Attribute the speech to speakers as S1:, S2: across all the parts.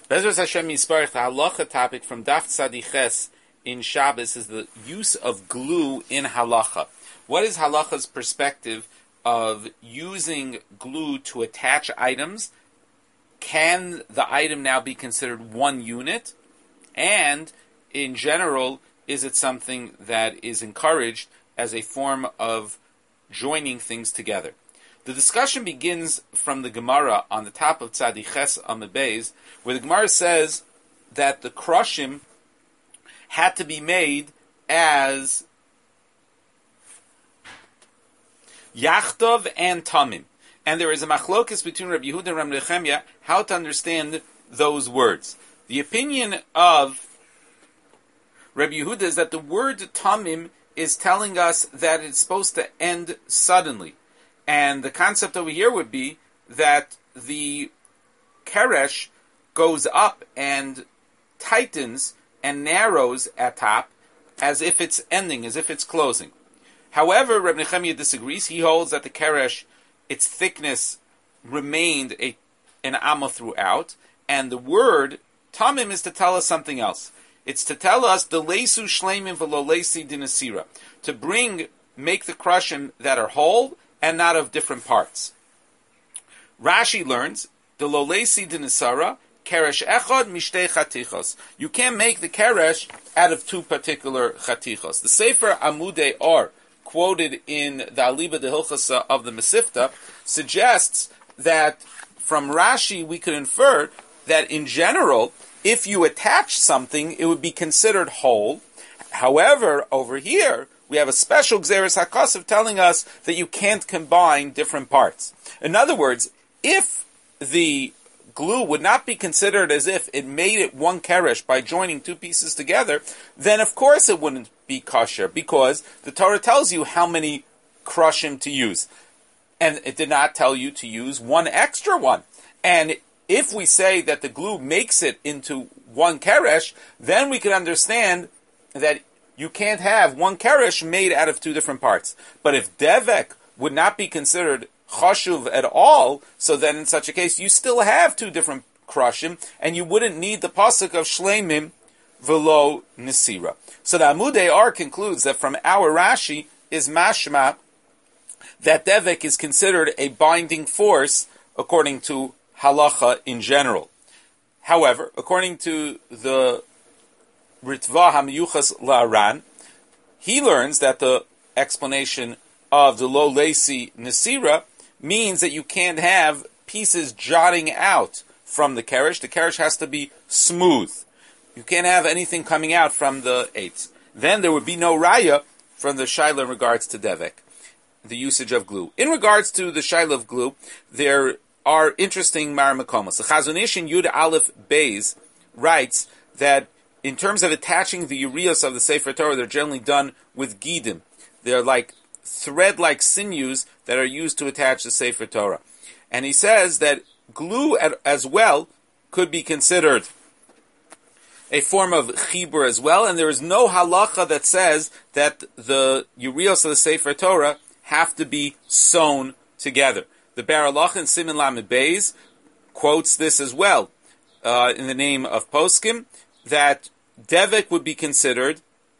S1: Bezras Hashem Yisparach, the halacha topic from Daf Tzadiches in Shabbos is the use of glue in halacha. What is halacha's perspective of using glue to attach items? Can the item now be considered one unit? And in general, is it something that is encouraged as a form of joining things together? The discussion begins from the Gemara on the top of Tzadiches Amud Beis, where the Gemara says that the krushim had to be made as Yachtov and Tamim. And there is a machlokus between Rabbi Yehuda and Rabbi Nechemia how to understand those words. The opinion of Rabbi Yehuda is that the word Tamim is telling us that it's supposed to end suddenly. And the concept over here would be that the keresh goes up and tightens and narrows at top as if it's ending, as if it's closing. However, Reb Nechemia disagrees. He holds that the keresh, its thickness remained an amma throughout, and the word tamim is to tell us something else. It's to tell us the leisu shleimim v'lo leisi dinasira, to make the krushim that are whole and not of different parts. Rashi learns the lo leisi dinasara keresh echad mishtei chatichos. You can't make the keresh out of two particular chatichos. The Sefer Amudei Or, quoted in the Aliba de Hilchasa of the Mesifta, suggests that from Rashi we could infer that in general, if you attach something, it would be considered whole. However, over here, we have a special Gzeres HaKasav telling us that you can't combine different parts. In other words, if the glue would not be considered as if it made it one keresh by joining two pieces together, then of course it wouldn't be kosher, because the Torah tells you how many krushim to use. And it did not tell you to use one extra one. And if we say that the glue makes it into one keresh, then we can understand that you can't have one keresh made out of two different parts. But if devek would not be considered chashuv at all, so then in such a case you still have two different krushim, and you wouldn't need the pasuk of shleimim v'lo nesira. So the Amudei Or concludes that from our Rashi is mashma that devek is considered a binding force according to halacha in general. However, according to the Ritva HaMiyuchas La'aran, he learns that the explanation of the lo leisi nesira means that you can't have pieces jutting out from the keresh. The keresh has to be smooth. You can't have anything coming out from the eitz. Then there would be no raya from the shaila in regards to devek, the usage of glue. In regards to the shaila of glue, there are interesting maramakomos. The Chazon Ish in Yud Aleph Beis writes that in terms of attaching the urios of the Sefer Torah, they're generally done with gidim. They're like thread-like sinews that are used to attach the Sefer Torah. And he says that glue as well could be considered a form of chibur as well, and there is no halacha that says that the urios of the Sefer Torah have to be sewn together. The Bar Halacha in Siman Lamed Beis quotes this as well, in the name of Poskim, that devek would be considered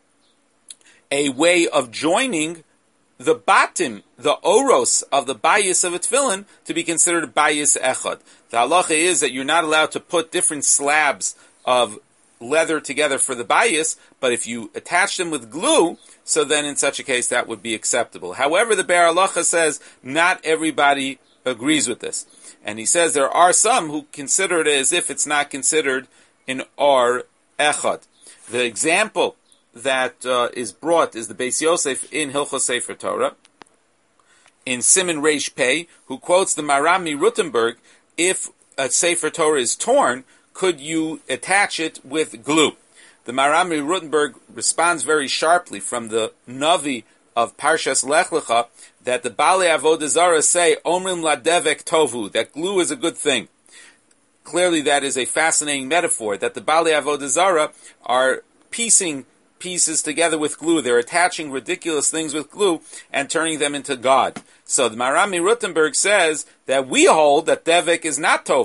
S1: a way of joining the batim, the oros of the bayis of a tefillin, to be considered bayis echad. The halacha is that you're not allowed to put different slabs of leather together for the bayis, but if you attach them with glue, so then in such a case that would be acceptable. However, the Bar Halacha says not everybody agrees with this. And he says there are some who consider it as if it's not considered an or echad. The example that is brought is the Beis Yosef in Hilchos Sefer Torah, in Siman Reish Pei, who quotes the Marami Rutenberg, if a Sefer Torah is torn, could you attach it with glue? The Marami Rutenberg responds very sharply from the Navi of Parshas Lech Lecha that the Balei Avodah Zarah say, Omrim la devek tovu, that glue is a good thing. Clearly that is a fascinating metaphor, that the Balei Avodah Zarah are piecing pieces together with glue. They're attaching ridiculous things with glue and turning them into God. So the Marami Rutenberg says that we hold that devek is not tovu.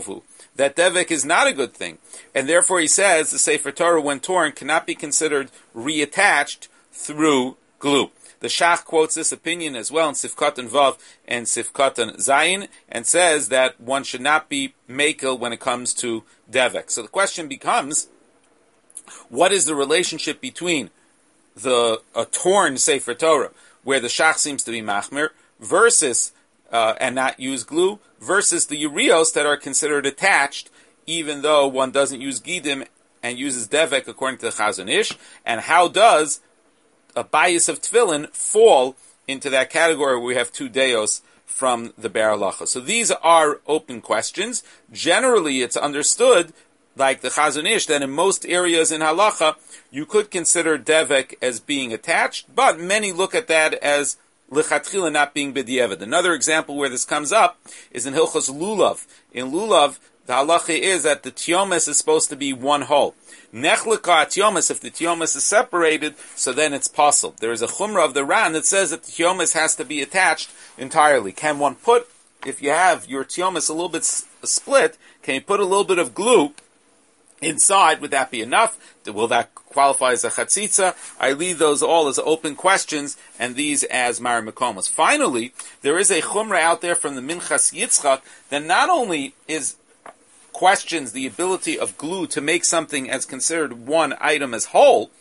S1: that devek is not a good thing. And therefore he says the Sefer Torah, when torn, cannot be considered reattached through glue. The Shach quotes this opinion as well in Sifkatan Vav and Sifkatan Zayin, and says that one should not be makel when it comes to devek. So the question becomes, what is the relationship between a torn Sefer Torah, where the Shach seems to be machmir, versus and not use glue, versus the Yerios that are considered attached, even though one doesn't use Gidim and uses Devek according to the Chazon Ish, and how does a bias of Tefillin fall into that category where we have two Deos from the Be'er Halacha? So these are open questions. Generally, it's understood, like the Chazon Ish, that in most areas in Halacha, you could consider Devek as being attached, but many look at that as L'chatchila not being b'diavad. Another example where this comes up is in Hilchos Lulav. In Lulav, the halacha is that the tiomes is supposed to be one whole. Nechlika tiomes, if the tiomes is separated, so then it's possible. There is a chumrah of the Ran that says that the tiomes has to be attached entirely. Can one put, if you have your tiomes a little bit split, can you put a little bit of glue inside? Would that be enough? Will that qualify as a chatzitza? I leave those all as open questions, and these as Mar Mekomos. Finally, there is a chumrah out there from the Minchas Yitzchak that not only questions the ability of glue to make something as considered one item as whole,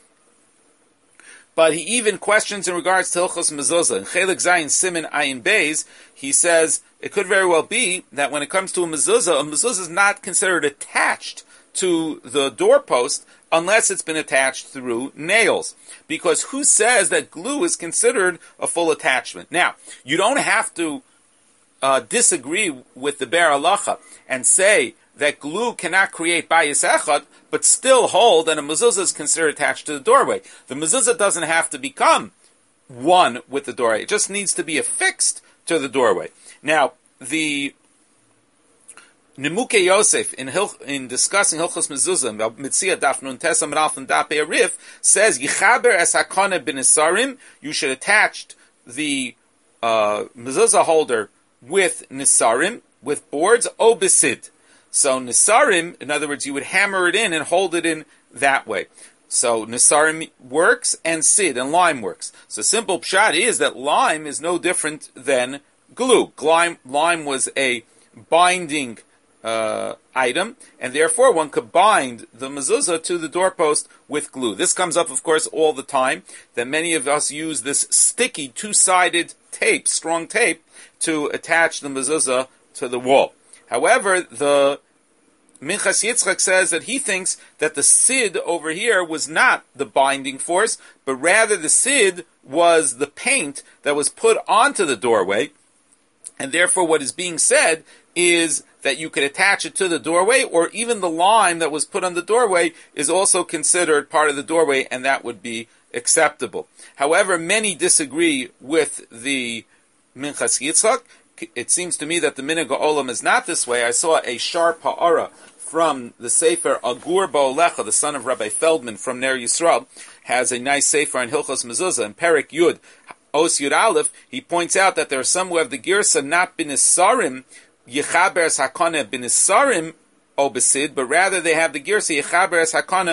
S1: but he even questions in regards to Hilchos Mezuzah. In Chelik Zayin Simin Ayin Beis, he says it could very well be that when it comes to a mezuzah is not considered attached to the doorpost unless it's been attached through nails. Because who says that glue is considered a full attachment? Now, you don't have to disagree with the Be'er Halacha and say that glue cannot create bayis echad, but still hold that a mezuzah is considered attached to the doorway. The mezuzah doesn't have to become one with the doorway. It just needs to be affixed to the doorway. Now, the Nimuke Yosef, in discussing Hilchos Mezuzah, Mitzia Daf Nun Tesam Ralf and Dap Arif, says, Yichaber es hakana b'nisarim, you should attach the mezuzah holder with nisarim, with boards, o besid. So nisarim, in other words, you would hammer it in and hold it in that way. So nisarim works, and sid, and lime works. So simple pshat is that lime is no different than glue. Lime was a binding item, and therefore one could bind the mezuzah to the doorpost with glue. This comes up, of course, all the time, that many of us use this sticky, two-sided tape, strong tape, to attach the mezuzah to the wall. However, the Minchas Yitzchak says that he thinks that the sid over here was not the binding force, but rather the sid was the paint that was put onto the doorway, and therefore what is being said is that you could attach it to the doorway, or even the lime that was put on the doorway is also considered part of the doorway, and that would be acceptable. However, many disagree with the Minchas Yitzchak. It seems to me that the Minhag Olam is not this way. I saw a sharp ha'ara from the Sefer Agur Ba'olecha, the son of Rabbi Feldman from Ner Yisrael, has a nice Sefer on Hilchos Mezuzah, and Perek Yud, Os Yud Aleph, he points out that there are some who have the Girsa not b'nisarim, Yechaber es hakana b'nisarim o besid, but rather they have the Girsa Yechaber es hakana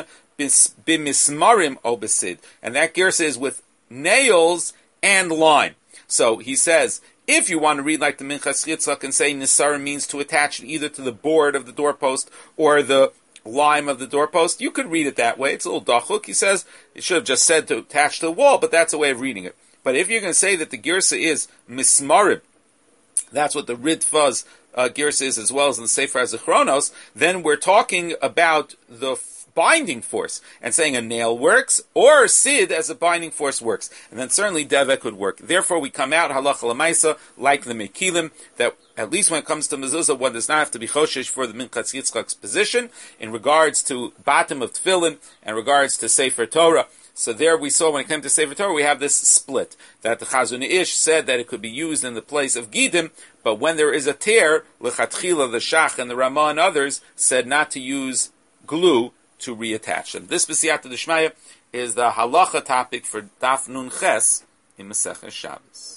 S1: b'mismarim o besid. And that Girsa is with nails and lime. So he says, if you want to read like the Minchas Yitzchak and say nisarim means to attach it either to the board of the doorpost or the lime of the doorpost, you could read it that way. It's a little dachuk. He says it should have just said to attach to the wall, but that's a way of reading it. But if you're going to say that the Girsa is mismarim, that's what the Ritva's Girsa is, as well as in the Sefer HaZichronos, then we're talking about the binding force, and saying a nail works, or sid as a binding force works. And then certainly devek would work. Therefore we come out, halacha l'maisa, like the Mekilim, that at least when it comes to mezuzah, one does not have to be choshesh for the Minchas Yitzchak's position, in regards to bottom of tefillin, and regards to Sefer Torah. So there we saw, when it came to Sefer Torah, we have this split, that the Chazon Ish said that it could be used in the place of Gidim, but when there is a tear, l'chatchila, the Shach and the Ramah and others said not to use glue to reattach them. This B'siyata D'Shmaya is the halacha topic for Daf Nun Ches in Masechah Shabbos.